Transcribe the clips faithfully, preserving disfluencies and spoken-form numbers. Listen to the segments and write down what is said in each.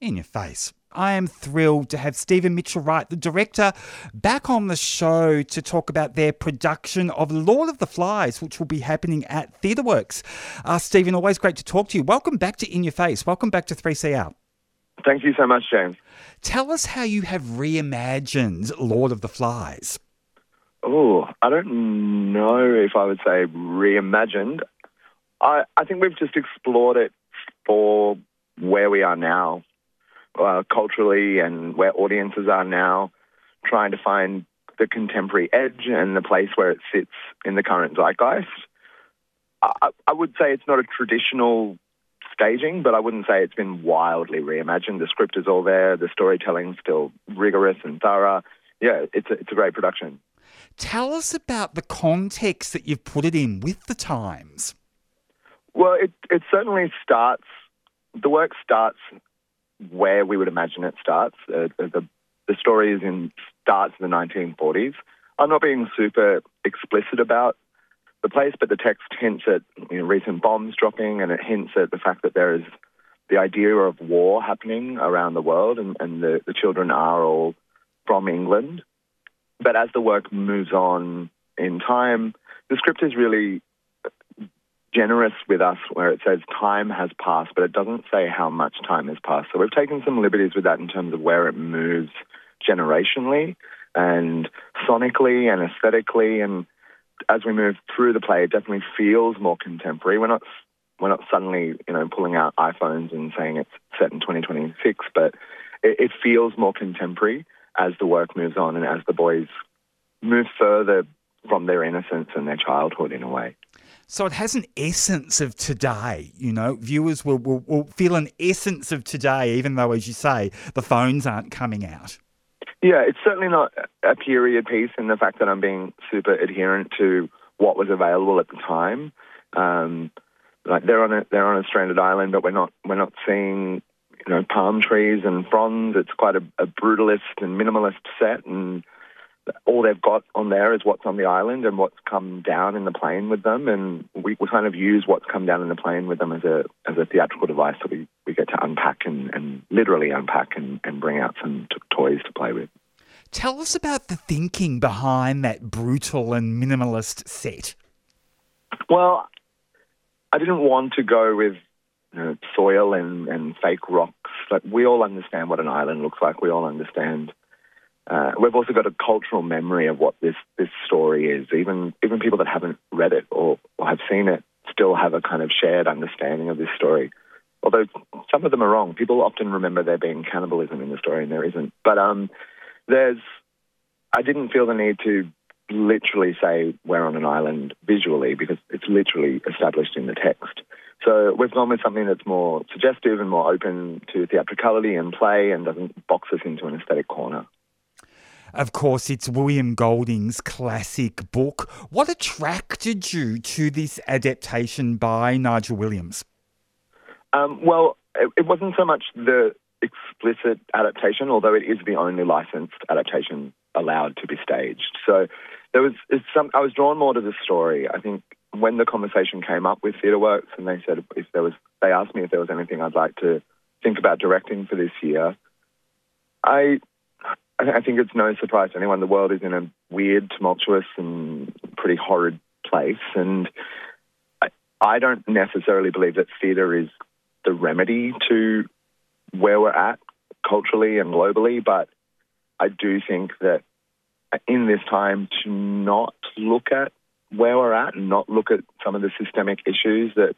In your face. I am thrilled to have Stephen Mitchell-Wright, the director, back on the show to talk about their production of Lord of the Flies, which will be happening at TheatreWorks. Uh, Stephen, always great to talk to you. Welcome back to In Your Face. Welcome back to three C R. Thank you so much, James. Tell us how you have reimagined Lord of the Flies. Oh, I don't know if I would say reimagined. I, I think we've just explored it for where we are now. Uh, culturally and where audiences are now, trying to find the contemporary edge and the place where it sits in the current zeitgeist. I, I would say it's not a traditional staging, but I wouldn't say it's been wildly reimagined. The script is all there, the storytelling's still rigorous and thorough. Yeah, it's a, it's a great production. Tell us about the context that you've put it in with the times. Well, it, it certainly starts, the work starts where we would imagine it starts. Uh, the, the story is in starts in the nineteen forties. I'm not being super explicit about the place, but the text hints at you know, recent bombs dropping, and it hints at the fact that there is the idea of war happening around the world, and, and the, the children are all from England. But as the work moves on in time, the script is really generous with us where it says time has passed, but it doesn't say how much time has passed. So we've taken some liberties with that in terms of where it moves generationally and sonically and aesthetically. And as we move through the play, it definitely feels more contemporary. We're not we're not suddenly you know pulling out iPhones and saying it's set in twenty twenty-six, but it, it feels more contemporary as the work moves on and as the boys move further from their innocence and their childhood in a way. So it has an essence of today, you know. Viewers will, will, will feel an essence of today, even though, as you say, the phones aren't coming out. Yeah, it's certainly not a period piece in the fact that I'm being super adherent to what was available at the time. Um, like they're on a they're on a stranded island, but we're not we're not seeing you know palm trees and fronds. It's quite a, a brutalist and minimalist set, and all they've got on there is what's on the island and what's come down in the plane with them, and we, we kind of use what's come down in the plane with them as a as a theatrical device that we, we get to unpack and, and literally unpack and, and bring out some t- toys to play with. Tell us about the thinking behind that brutal and minimalist set. Well, I didn't want to go with you know, soil and, and fake rocks. Like, we all understand what an island looks like. We all understand Uh, we've also got a cultural memory of what this, this story is. Even even people that haven't read it or, or have seen it still have a kind of shared understanding of this story. Although some of them are wrong. People often remember there being cannibalism in the story, and there isn't. But um, there's, I didn't feel the need to literally say we're on an island visually because it's literally established in the text. So we've gone with something that's more suggestive and more open to theatricality and play and doesn't box us into an aesthetic corner. Of course, it's William Golding's classic book. What attracted you to this adaptation by Nigel Williams? Um, well, it, it wasn't so much the explicit adaptation, although it is the only licensed adaptation allowed to be staged. So there was it's some. I was drawn more to the story. I think when the conversation came up with TheatreWorks and they said if there was, they asked me if there was anything I'd like to think about directing for this year. I. I think it's no surprise to anyone. The world is in a weird, tumultuous and pretty horrid place. And I, I don't necessarily believe that theatre is the remedy to where we're at culturally and globally. But I do think that in this time to not look at where we're at and not look at some of the systemic issues that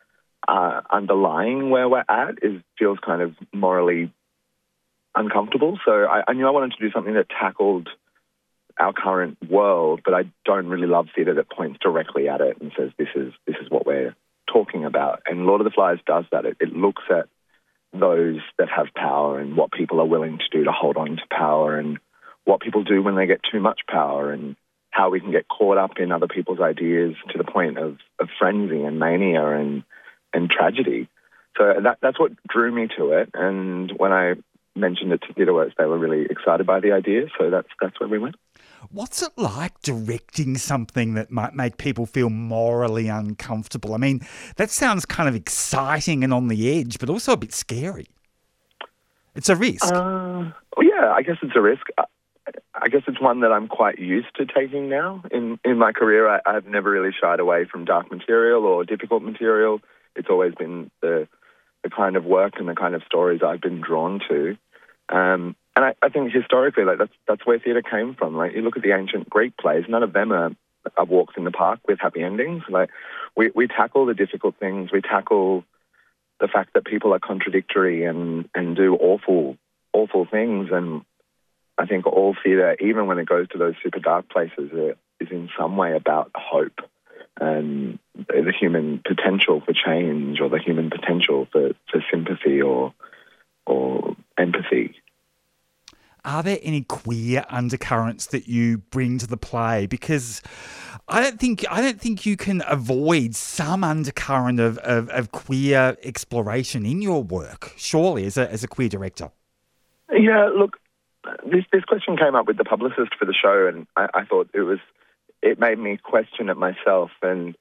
are underlying where we're at is feels kind of morally uncomfortable. So I, I knew I wanted to do something that tackled our current world, but I don't really love theatre that points directly at it and says this is this is what we're talking about. And Lord of the Flies does that. It, it looks at those that have power and what people are willing to do to hold on to power and what people do when they get too much power and how we can get caught up in other people's ideas to the point of, of frenzy and mania and, and tragedy. So that, that's what drew me to it. And when I mentioned it to TheatreWorks, they were really excited by the idea, so that's that's where we went. What's it like directing something that might make people feel morally uncomfortable? I mean, that sounds kind of exciting and on the edge, but also a bit scary. It's a risk. Uh, well, yeah, I guess it's a risk. I, I guess it's one that I'm quite used to taking now. In in my career, I, I've never really shied away from dark material or difficult material. It's always been the the kind of work and the kind of stories I've been drawn to. Um, and I, I think historically, like that's that's where theatre came from. Like you look at the ancient Greek plays, none of them are, are walks in the park with happy endings. Like we we tackle the difficult things. We tackle the fact that people are contradictory and, and do awful, awful things. And I think all theatre, even when it goes to those super dark places, it is in some way about hope and the human potential for change or the human potential for, for sympathy or or empathy. Are there any queer undercurrents that you bring to the play? Because I don't think I don't think you can avoid some undercurrent of, of, of queer exploration in your work, surely, as a as a queer director. Yeah, look, this this question came up with the publicist for the show, and I, I thought it was it made me question it myself. And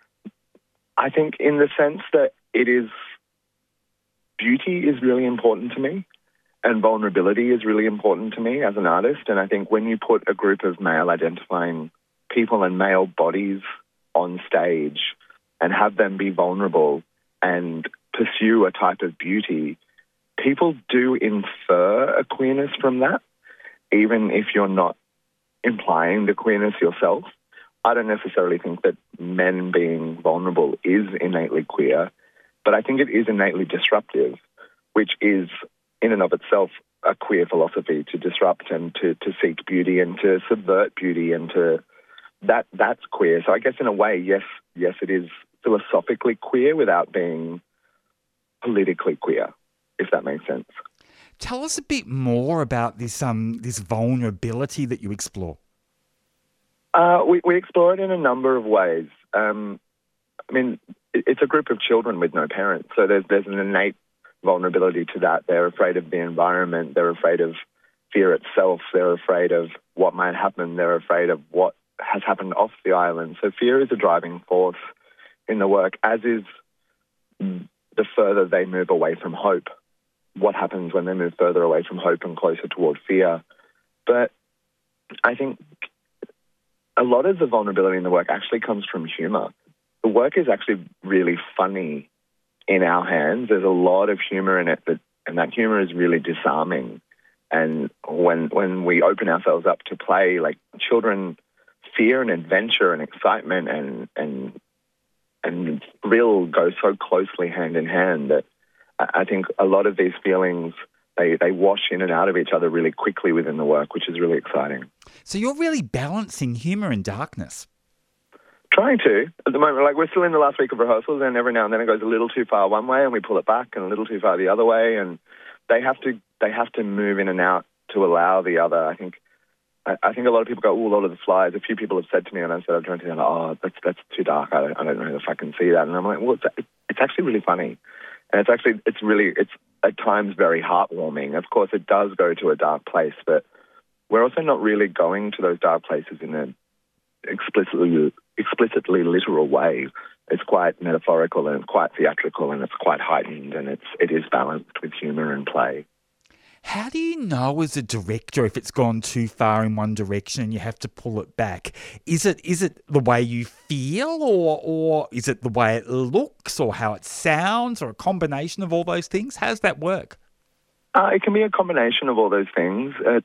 I think in the sense that it is beauty is really important to me. And vulnerability is really important to me as an artist. And I think when you put a group of male-identifying people and male bodies on stage and have them be vulnerable and pursue a type of beauty, people do infer a queerness from that, even if you're not implying the queerness yourself. I don't necessarily think that men being vulnerable is innately queer, but I think it is innately disruptive, which is in and of itself a queer philosophy, to disrupt and to, to seek beauty and to subvert beauty and to that that's queer. So I guess in a way, yes, yes, it is philosophically queer without being politically queer, if that makes sense. Tell us a bit more about this um this vulnerability that you explore. Uh, we, we explore it in a number of ways. Um, I mean, it, it's a group of children with no parents, so there's there's an innate vulnerability to that. They're afraid of the environment. They're afraid of fear itself. They're afraid of what might happen. They're afraid of what has happened off the island. So fear is a driving force in the work, as is the further they move away from hope. What happens when they move further away from hope and closer toward fear? But I think a lot of the vulnerability in the work actually comes from humour. The work is actually really funny in our hands. There's a lot of humour in it, but, and that humour is really disarming. And when when we open ourselves up to play, like children, fear and adventure and excitement and and and thrill go so closely hand in hand that I think a lot of these feelings, they, they wash in and out of each other really quickly within the work, which is really exciting. So you're really balancing humour and darkness. Trying to. At the moment, like we're still in the last week of rehearsals, and every now and then it goes a little too far one way and we pull it back, and a little too far the other way, and they have to they have to move in and out to allow the other. I think I, I think a lot of people go, oh, Lord of the Flies. A few people have said to me, and I said, I'm trying to go, oh, that's that's too dark. I don't, I don't know if I can see that. And I'm like, well, it's, it's actually really funny. And it's actually, it's really, it's at times very heartwarming. Of course, it does go to a dark place, but we're also not really going to those dark places in an explicitly, explicitly literal way. It's quite metaphorical and it's quite theatrical and it's quite heightened, and it's, it is balanced with humour and play. How do you know as a director if it's gone too far in one direction and you have to pull it back? Is it is it the way you feel, or or is it the way it looks, or how it sounds, or a combination of all those things? How does that work? Uh, it can be a combination of all those things. It's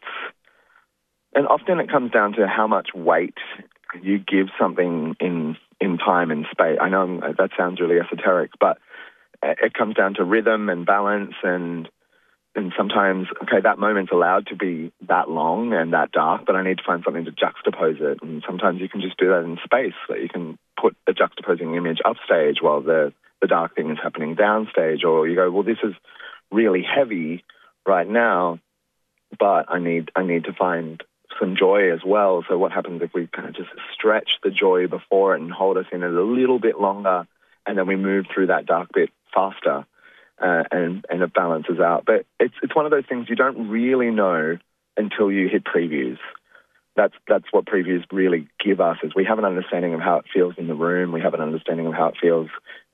and often it comes down to how much weight you give something in in time and space. I know that sounds really esoteric, but it comes down to rhythm and balance, and And sometimes, okay, that moment's allowed to be that long and that dark, but I need to find something to juxtapose it. And sometimes you can just do that in space, that you can put a juxtaposing image upstage while the, the dark thing is happening downstage. Or you go, well, this is really heavy right now, but I need I need to find some joy as well. So what happens if we kind of just stretch the joy before it and hold us in it a little bit longer, and then we move through that dark bit faster? Uh, and, and it balances out. But it's it's one of those things you don't really know until you hit previews. That's that's what previews really give us, is we have an understanding of how it feels in the room. We have an understanding of how it feels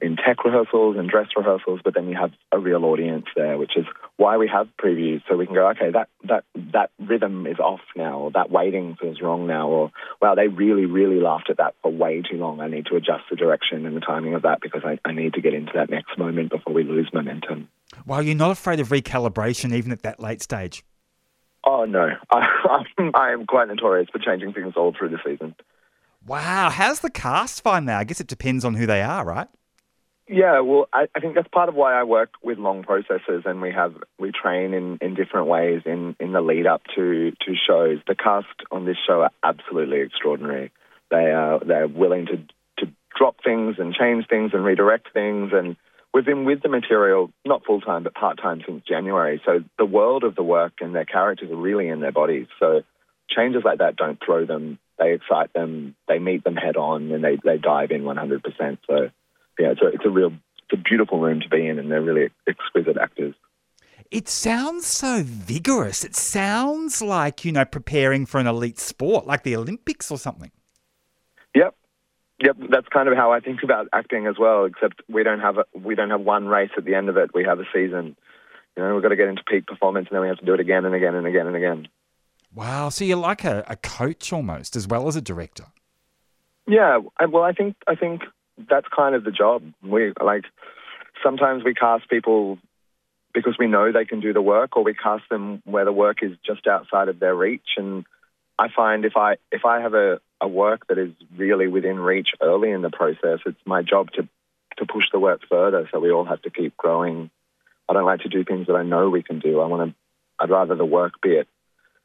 in tech rehearsals and dress rehearsals, but then you have a real audience there, which is why we have previews, so we can go, okay, that that that rhythm is off now, or that waiting feels wrong now, or wow, they really, really laughed at that for way too long. I need to adjust the direction and the timing of that because I, I need to get into that next moment before we lose momentum. Well, you're not afraid of recalibration even at that late stage? Oh, no. I, I am quite notorious for changing things all through the season. Wow. How's the cast find that? I guess it depends on who they are, right? Yeah, well, I, I think that's part of why I work with long processes, and we have we train in, in different ways in, in the lead up to, to shows. The cast on this show are absolutely extraordinary. They are they're willing to to drop things and change things and redirect things, and we've been with the material not full time but part time since January. So the world of the work and their characters are really in their bodies. So changes like that don't throw them; they excite them. They meet them head on, and they they dive in one hundred percent. So. Yeah, it's a, it's a real, it's a beautiful room to be in, and they're really exquisite actors. It sounds so vigorous. It sounds like, you know, preparing for an elite sport, like the Olympics or something. Yep, yep. That's kind of how I think about acting as well. Except we don't have a, we don't have one race at the end of it. We have a season. You know, we've got to get into peak performance, and then we have to do it again and again and again and again. Wow. So you're like a, a coach almost, as well as a director. Yeah. I, well, I think I think. That's kind of the job. We like sometimes we cast people because we know they can do the work, or we cast them where the work is just outside of their reach. And I find if I if I have a, a work that is really within reach early in the process, it's my job to to push the work further. So we all have to keep growing. I don't like to do things that I know we can do. I want to. I'd rather the work be it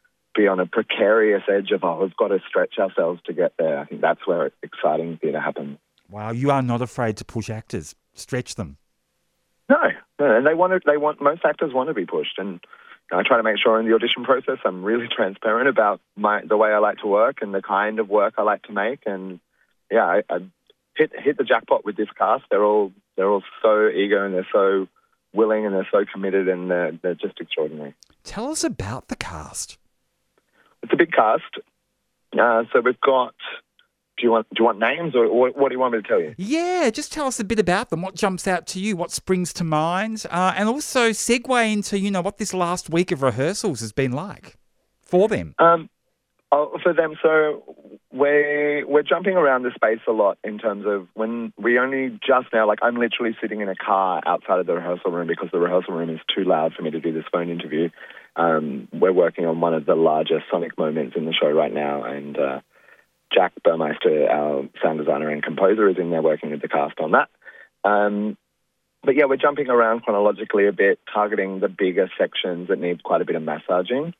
be on a precarious edge of oh, we've got to stretch ourselves to get there. I think that's where exciting theatre happens. Wow, you are not afraid to push actors, stretch them. No, no, and they want to. They want most actors want to be pushed, and I try to make sure in the audition process I'm really transparent about my the way I like to work and the kind of work I like to make. And yeah, I, I hit hit the jackpot with this cast. They're all they're all so eager and they're so willing and they're so committed and they're they're just extraordinary. Tell us about the cast. It's a big cast, uh, so we've got. Do you want do you want names, or, or what do you want me to tell you? Yeah, just tell us a bit about them. What jumps out to you? What springs to mind? Uh, and also segue into, you know, what this last week of rehearsals has been like for them. Um, oh, for them, so we're, we're jumping around the space a lot in terms of when we only just now, like I'm literally sitting in a car outside of the rehearsal room because the rehearsal room is too loud for me to do this phone interview. Um, we're working on one of the largest sonic moments in the show right now, and uh, Jack Burmeister, our sound designer and composer, is in there working with the cast on that. Um, but yeah, we're jumping around chronologically a bit, targeting the bigger sections that need quite a bit of massaging.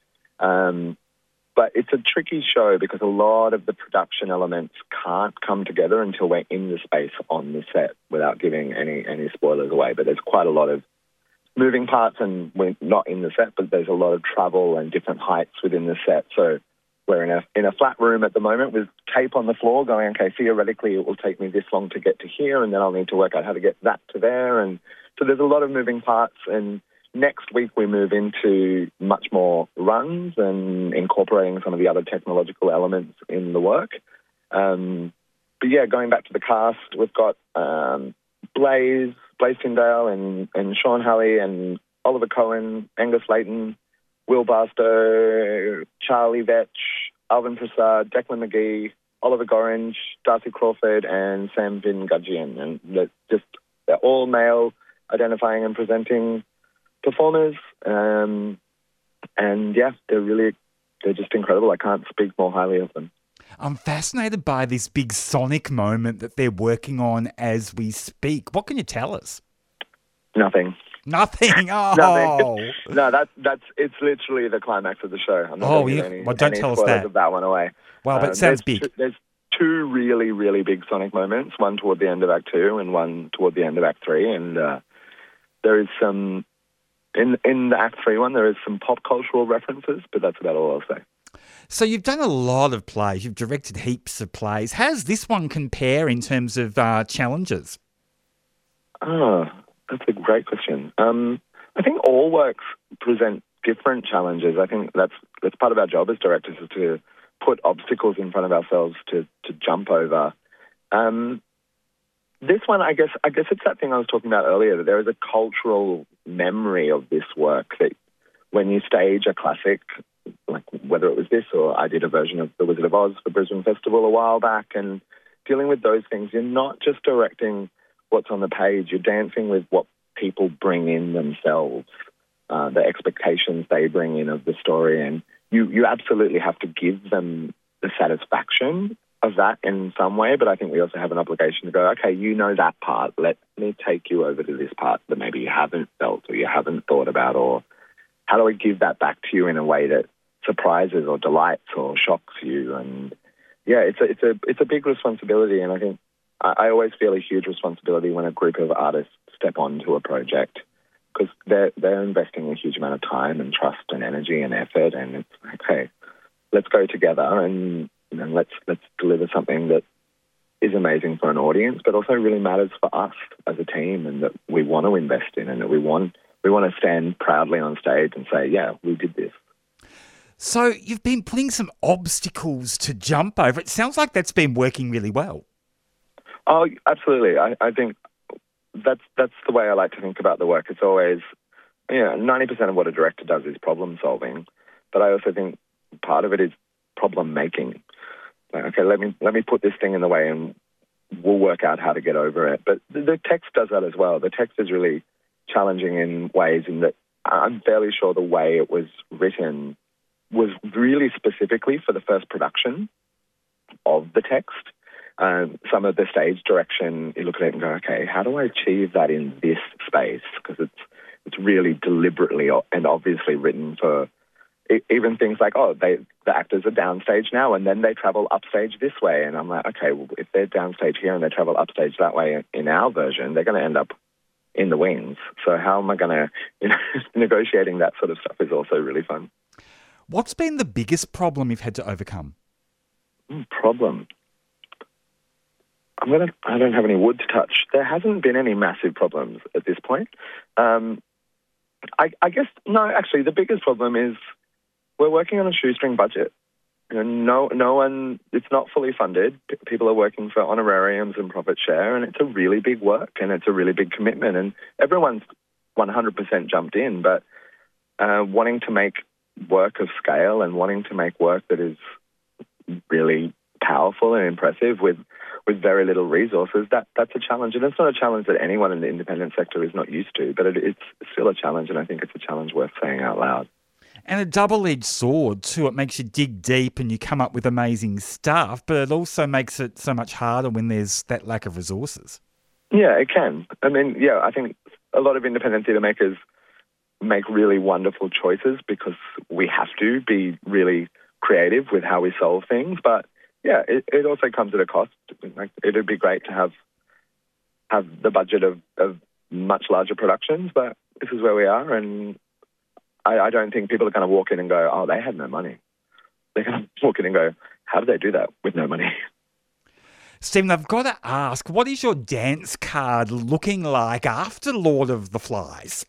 Um, but it's a tricky show because a lot of the production elements can't come together until we're in the space on the set without giving any, any spoilers away. But there's quite a lot of moving parts, and we're not in the set, but there's a lot of travel and different heights within the set. So we're in a in a flat room at the moment with tape on the floor going, okay, theoretically it will take me this long to get to here, and then I'll need to work out how to get that to there. And so there's a lot of moving parts. And next week we move into much more runs and incorporating some of the other technological elements in the work. Um, but yeah, going back to the cast, we've got um, Blaze, Blaze Tyndale and, and Sean Halley and Oliver Cohen, Angus Layton, Will Barstow, Charlie Vetch, Alvin Prasad, Declan McGee, Oliver Gorringe, Darcy Crawford, and Sam Vin Gudgeon. And they're just they're all male identifying and presenting performers. Um, and yeah, they're really they're just incredible. I can't speak more highly of them. I'm fascinated by this big sonic moment that they're working on as we speak. What can you tell us? Nothing. Nothing. Oh, Nothing. No, that's that's it's literally the climax of the show. I'm not oh, going to yeah. give any, well, don't any tell us spoilers that. of that one away. Well, but um, it sounds big. Two, there's two really, really big sonic moments. One toward the end of Act Two, and one toward the end of Act Three. And uh, there is some in in the Act Three one. There is some pop cultural references, but that's about all I'll say. So you've done a lot of plays. You've directed heaps of plays. How does this one compare in terms of uh, challenges? Oh, that's a great question. Um, I think all works present different challenges. I think that's that's part of our job as directors is to put obstacles in front of ourselves to, to jump over. Um, This one, I guess, I guess it's that thing I was talking about earlier, that there is a cultural memory of this work that when you stage a classic, like whether it was this or I did a version of The Wizard of Oz for Brisbane Festival a while back, and dealing with those things, you're not just directing what's on the page, you're dancing with what people bring in themselves, uh, the expectations they bring in of the story, and you, you absolutely have to give them the satisfaction of that in some way, but I think we also have an obligation to go, okay, you know that part, let me take you over to this part that maybe you haven't felt or you haven't thought about, or how do I give that back to you in a way that surprises or delights or shocks you? And yeah, it's a, it's a, it's a big responsibility, and I think I, I always feel a huge responsibility when a group of artists step onto a project, because they're, they're investing a huge amount of time and trust and energy and effort, and it's like, okay, let's go together and and let's let's deliver something that is amazing for an audience, but also really matters for us as a team, and that we want to invest in, and that we want we want to stand proudly on stage and say, yeah, we did this. So you've been putting some obstacles to jump over. It sounds like that's been working really well. Oh, absolutely. I, I think that's that's the way I like to think about the work. It's always, you know, ninety percent of what a director does is problem solving, but I also think part of it is problem making. Like, okay, let me let me put this thing in the way and we'll work out how to get over it. But the, the text does that as well. The text is really challenging in ways in that I'm fairly sure the way it was written was really specifically for the first production of the text. Um, some of the stage direction, you look at it and go, okay, how do I achieve that in this space? Because it's it's really deliberately and obviously written for even things like, oh, they the actors are downstage now and then they travel upstage this way. And I'm like, okay, well, if they're downstage here and they travel upstage that way in our version, they're going to end up in the wings. So how am I going to, you know, negotiating that sort of stuff is also really fun. What's been the biggest problem you've had to overcome? Mm, problem? I'm gonna. I don't have any wood to touch. There hasn't been any massive problems at this point. Um, I, I guess, no, actually, the biggest problem is we're working on a shoestring budget. You know, no, no one, it's not fully funded. P- people are working for honorariums and profit share, and it's a really big work and it's a really big commitment. And everyone's one hundred percent jumped in, but uh, wanting to make work of scale and wanting to make work that is really powerful and impressive with, with very little resources, that that's a challenge. And it's not a challenge that anyone in the independent sector is not used to, but it, it's still a challenge, and I think it's a challenge worth saying out loud. And a double-edged sword too. It makes you dig deep and you come up with amazing stuff, but it also makes it so much harder when there's that lack of resources. Yeah, it can. I mean, yeah, I think a lot of independent theatre makers make really wonderful choices because we have to be really creative with how we solve things. But yeah, it, it also comes at a cost. Like, it'd be great to have have the budget of, of much larger productions, but this is where we are, and I, I don't think people are going to walk in and go, oh, they had no money. They're going to walk in and go, how did they do that with no money? Stephen, I've got to ask, what is your dance card looking like after Lord of the Flies?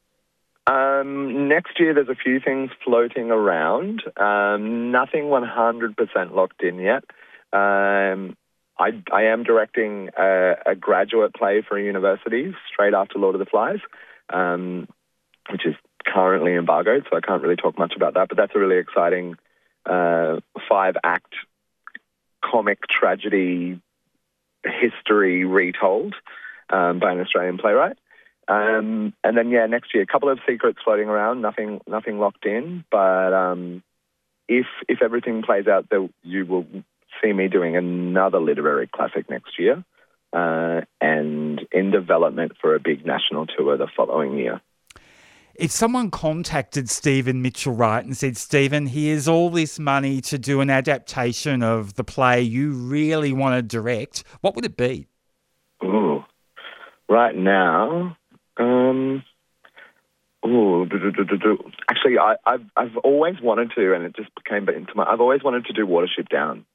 Um, next year, there's a few things floating around. Um, nothing one hundred percent locked in yet. Um, I, I am directing a, a graduate play for a university straight after Lord of the Flies, um, which is currently embargoed, so I can't really talk much about that. But that's a really exciting uh, five-act comic tragedy history retold um, by an Australian playwright. Um, and then, yeah, next year, a couple of secrets floating around, nothing nothing locked in. But um, if if everything plays out, that you will see me doing another literary classic next year uh, and in development for a big national tour the following year. If someone contacted Stephen Mitchell-Wright and said, Stephen, here's all this money to do an adaptation of the play you really want to direct, what would it be? Ooh, right now... Um, ooh, do, do, do, do, do. Actually, I, I've I've always wanted to, and it just became into my. I've always wanted to do Watership Down.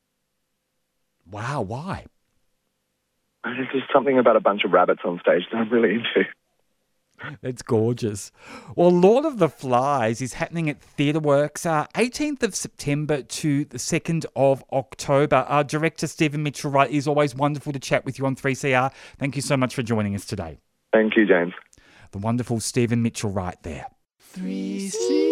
Wow, why? There's just something about a bunch of rabbits on stage that I'm really into. It's gorgeous. Well, Lord of the Flies is happening at TheatreWorks uh, eighteenth of September to the second of October. Our director, Stephen Mitchell-Wright, is always wonderful to chat with you on three C R. Thank you so much for joining us today. Thank you, James. The wonderful Stephen Mitchell-Wright there. three C R